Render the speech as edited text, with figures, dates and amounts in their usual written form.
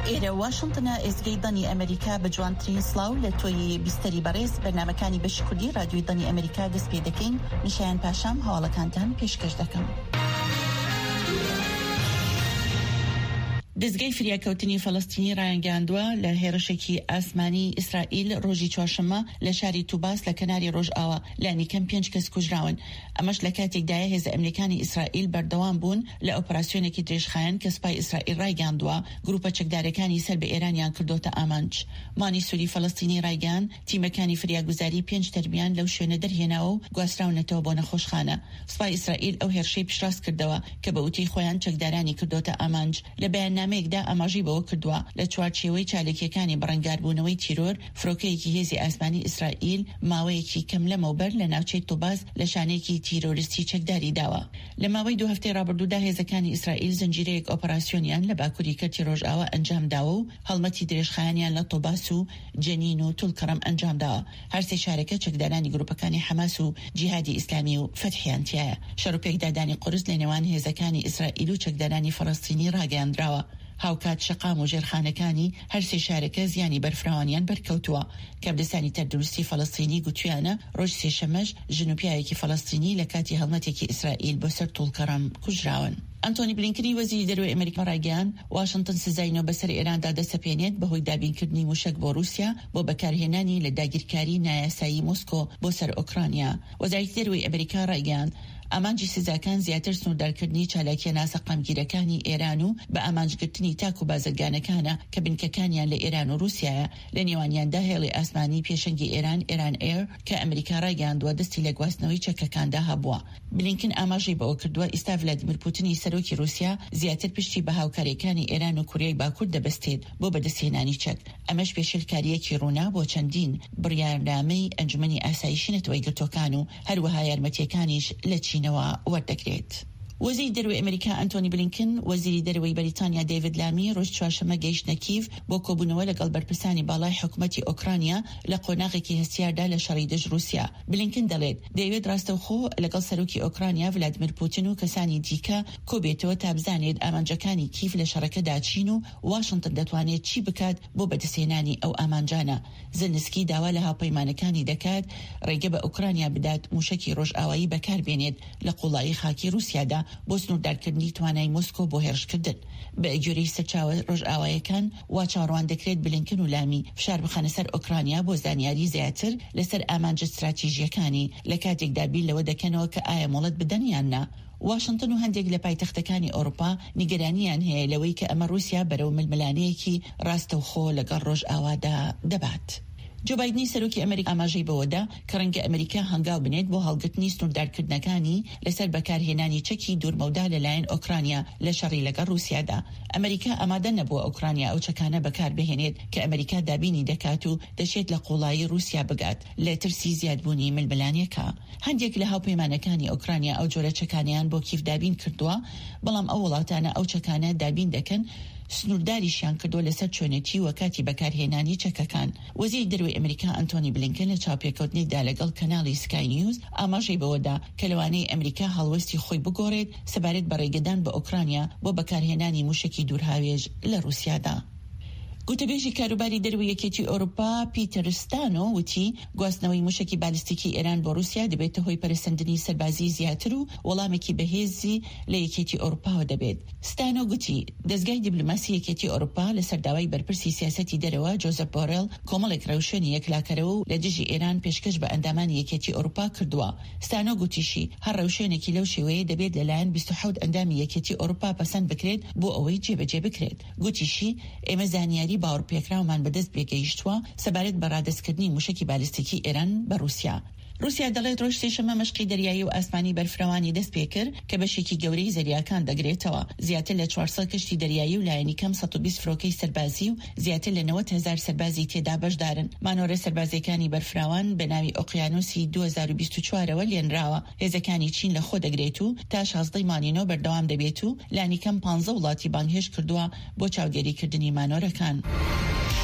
ئێرە واشنتنە ئێزگەی دەنی ئەمریکا بە جوانترین سڵاو لە تۆی بیستەری بەڕێز بەرنامەکانی بەشی کوردی رادیۆی دەنی ئەمریکا دەست پێ دەکەین. نشایان پاشام هەواڵەکانتان پێشکەش دەکەم. دەستگای فریاکەوتنی فەڵەستینی ڕایانگەاندووە لە هێرشێکی ئاسمانی ئیسرائیل ڕۆژی چوارشەممە لە شاری توباس لە کەناری ڕۆژئاوا لانیکەم 5 کەس کوژراون. ئەمەش لە کاتێکدایە هێزە ئەمریکانی ئیسرائیل بەردەوام بوون لە ئۆپراسیۆنێکی درێژخایەن کە سوپای ئیسرائیل ڕایگەاندووە گروپە چەکدارەکانی سەر بە ئێرانیان کردوتە ئامانج. مانی سووری فەڵەستینی ڕایگەان تیمەکانی فریاگوزاری 5 تەربیان لەو شوێنە دەرهێناوە و گواستراونەتەوە بۆ نەخۆشخانە. سوپای ئیسرائیل ئەو هێرشەی پشتڕاست کردەوە کە بە وتەی خۆیان چەکدارانی کردوتە ئامانج. لە بەیاننامەیەکدا ئاماژەی بەوە کردووە لە چوارچێوەی چالێکیەکانی بەڕەنگاربوونەوەی تیرۆر فرۆکەیەکی هێزی ئاسمانی ئیسرائیل ماوەیەکی کەم لەمەوبەر لە ناوچەی توباس لە شانێکی تیرۆریستی چەکداری داوە. لە ماوەی 2 هەفتەی ڕابردوودا هێزەکانی ئیسرائیل زنجیرەیەک ئۆپراسیۆنیان لە باکووری کەرتی ڕۆژئاوا ئەنجام داوە و هەڵمەتی درێژخایەنیان لە توباس و جەنین و تولکەڕەم ئەنجام داوە. هەرسێ شارەکە چەکدارانی گروپەکانی حەماس و جیهادی ئیسلامی و فەتحیان تایە. شەڕوپێکدادانی قورس لە نێوان هێزەکانی ئیسرائیل و چەکدارانی فەڵەستینی ڕاگەاندراوە. هاوکات شەقام و ژێرخانەکانی هەرسێ شارەکە زیانی بەرفراوانیان بەرکەوتووە. کابلستانی تەردروستی فەڵەستینی گوتویانە ڕۆژ سێشەمەش ژنوپیایەکی فەڵەستینی لە کاتی هەڵمەتێکی ئیسرائیل بۆ سەر توڵکەڕەم کوژراون. ئەنتۆنی بلینکنی وەزیری دەرەوەی ئەمریکا ڕایگەیاند واشنتن سزاینەوە بەسەر ئێراندا دەسەپێنێت بەهۆی دابینکردنی موشک بۆ رووسیا بۆ بەکارهێنانی لە داگیرکاری نایاسایی مۆسکۆ بۆ سەر ئۆکرانیا. وەزارەتی دەرەوەی ئەمریکا ڕایگەیاند ئامانجی سزاکان زیاتر سنووردارکردنی چالاکیە ناسە قامگیرەکانی ئێران و بە ئامانجگرتنی تاک و بازرگانەکانە کە بنکەکانیان لە ئێران و رووسیایە. لە نێوانیاندا هێڵی ئاسمانی پێشەنگی ئێران ئێر کە ئەمریکا ڕایگەاندووە دەستی لە گواستنەوەی چەکەکاندا هەبووە. بلینکن ئاماژەی بەوە کردووە ئێستا ڤلادیمیر پوتینی سەرۆکی رووسیا زیاتر پشتی بە هاوکاریەکانی ئێران و کوریای باکوور دەبەستێت بۆ بەدەستهێنانی چەک. ئەمەش پێشێلکاریەکی ڕوونا بۆ چەندین بڕیارنامەی ئەنجومەنی ئاسایشی نەتەوەی گرتوەکان و هەروەها یارمەتیەکانیش لە چینەوە وەردەگرێت. وەزیری دەرەوەی ئەمریکا ئەنتۆنی بلینکن وەزیری دەرەوەی بەریتانیا دەیڤید لامی ڕۆژ چوارشەممە گەیشتنە کیڤ بۆ کۆبوونەوە لەگەڵ بەرپرسانی باڵای حکوومەتی ئۆکرانیا لە قۆناغێکی هەستیاردا لە شەڕی دژ رووسیا. بلینکن دەڵێت دەیەوێت ڕاستەوخۆ لەگەڵ سەرۆکی ئۆکرانیا ڤلادیمیر پوتین و کەسانی دیکە کۆبێتەوە تا بزانێت ئامانجەکانی کیڤ لە شەڕەکەدا چین و واشنتن دەتوانێت چی بکات بۆ بەدەستهێنانی ئەو ئامانجانە. زلنسکی داوا لە هاوپەیمانەکانی دەکات ڕێگە بە ئۆکرانیا بدات موشکی ڕۆژئاوایی بەکاربێنێت لە قوڵایی خاکی رووسیادا بۆ سنووردارکردنی توانای مۆسکۆ بۆ هێرشکردن. بە ئەگوێرەی سەرچاوە ڕۆژئاوایەکان وا چاڕوان دەکرێت بلینکن و لامی فشار بخەنە سەر ئۆکرانیا بۆ زانیاری زیاتر لەسەر ئامانجە استراتیژیەکانی لە کاتێکدا بیر لەوە دەکەنەوە کە ئایا مۆڵەت بدەنیان نا. واشنتن و هەندێک لە پایتەختەکانی ئەوروپا نیگەرانیان هەیە لەوەی کە ئەمە رووسیا بەرەو ململانەیەکی ڕاستەوخۆ لەگەڵ ڕۆژئاوادا دەبات. جو بایدنی سەرۆکی ئەمریکا ئاماژەی بەوەدا کە ڕەنگە ئەمریکا هەنگاو بنێت بۆ هەڵگرتنی سنووردارکردنەکانی لەسەر بەکارهێنانی چەکی دوورمەودا لەلایەن ئۆکرانیا لە شەڕی لەگەڵ رووسیادا. ئەمریکا ئامادە نەبووە ئۆکرانیا ئەو چەکانە بەکار بهێنێت کە ئەمریکا دابینی دەکات و دەشێت لە قوڵایی رووسیا بگات لە ترسی زیادبوونی ململانیەکە. هەندێک لە هاوپەیمانەکانی ئۆکرانیا ئەو جۆرە چەکانیان بۆ کیف دابین کردووە، بەڵام ئەو وڵاتانە ئەو چەکانە دابین دەکەن سنوورداریشیان کردو لەسەر چۆنێتی وەکاتی بەکارهێنانی چەکەکان. وەزیری دەرەوەی ئەمریکا ئەنتۆنی بلینکن لە چاوپێکەوتنێکدا لەگەڵ کەناڵی سکای نیوز ئاماژەی بەوەدا کە لەوانەیە ئەمریکا هەڵوەستی خۆی بگۆڕێت سەبارەت بە ڕێگەدان بە ئۆکرانیا بۆ بەکارهێنانی موشکی دوورهاوێژ لە رووسیادا. گوتەبێژی کاروباری دەرەوەی یەکێتی ئەوروپا پیتر ستانۆ وتی گواستنەوەی موشکی بالیستیکی ئێران بۆ رووسیا دەبێتە هۆی پەرسەندنی سەربازی زیاتر و وەڵامێکی بەهێزی لە یەکێتی ئەوروپاوە دەبێت. ستانۆ گوتی دەستگای دیبلۆماسی یەکێتی ئەوروپا لەسەر داوای بەرپرسی سیاسەتی دەرەوە جۆزەف بۆرێل کۆمەڵێک ڕەوشێنی یەکلاکەرەوە و لە دژی ئێران پێشکەش بە ئەندامانی یەکێتی ئەوروپا کردووە. ستانۆ گوتیشی هەر ڕەوشێنێکی لەو شێوەیە دەبێت لەلایەن 27 ئەندامی یەکێتی ئەوروپا پەسەند بکرێت بۆ ئەوەی جێبەجێ بکرێت. گوتیشی ئێمە زانیاری باوەڕپێکراومان بەدەست پێگەیشتووە سەبارەت بە ڕادەستکردنی موشکی بالیستیکی ئێران بە رووسیا. رووسیا دەڵێت ڕۆژ سێشەممە مەشقی دەریایی و ئاسمانی بەرفرەوانی دەست پێ کرد کە بەشێکی گەورەی زەریاکان دەگرێتەوە. زیاتر لە 400 کەشتی دەریایی و لایەنی کەم 120 فرۆکەی سەربازی و زیاتر لە 90,000 سەربازی تێدا بەشدارن. مانۆرە سەربازەکانی بەرفراوان بە ناوی ئۆقیانوسی 2024ەوە لێنراوە. هێزەکانی چین لە خۆ دەگرێت و تا 16 مانینۆ بەردەوام دەبێت و لانی کەم 15 وڵاتی بانگهێش کردووە بۆ چاودێریکردنی مانۆرەکان.